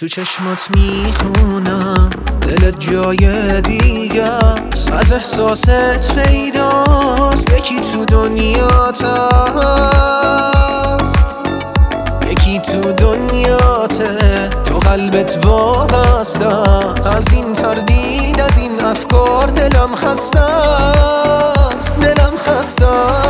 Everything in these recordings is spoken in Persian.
تو چشمات میخونم دلت جای دیگه است، از احساست پیداست یکی تو دنیات هست، یکی تو دنیاته، تو قلبت وابسته از این تردید، از این افکار دلم خسته است، دلم خسته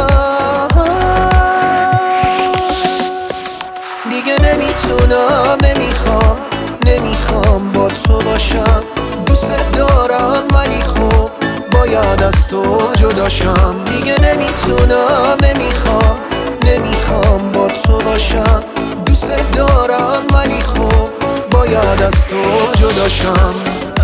دیگه نمیتونم، نمیخوام با تو باشم، دوست دارم ولی خب باید از تو جداشم. دیگه نمیتونم، نمیخوام با تو باشم، دوست دارم ولی خب باید از تو جداشم.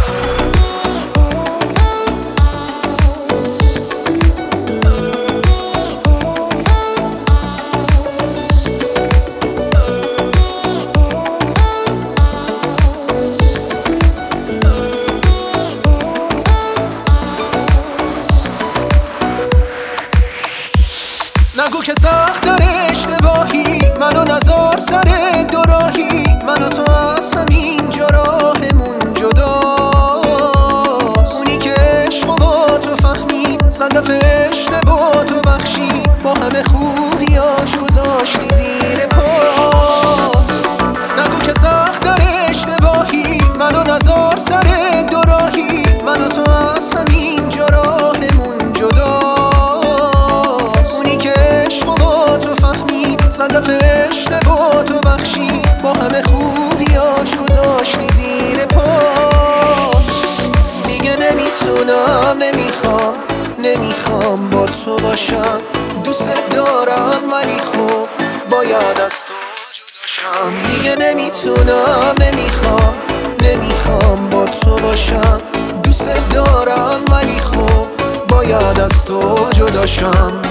نگو که سخت داره اشتباهی، منو نذار سر دوراهی، منو تو از همین جا راهمون جداست. اونی که عشق و با تو فهمی، صدف اشتباه تو بخشی، با همه خوبیاش گذاشتی زیر پاست. نگو که سخت داره اشتباهی، منو نذار سر دوراهی، منو تو از همین جا راهمون جداست. صدف اشتباه تو بخشی، با همه خوبیاش گذاشتی زیر پا. دیگه نمیتونم، نمیخوام با تو باشم، دوست دارم ولی خب باید از تو جداشم. دیگه نمیتونم، نمیخوام با تو باشم، دوست دارم ولی خب باید از تو جداشم.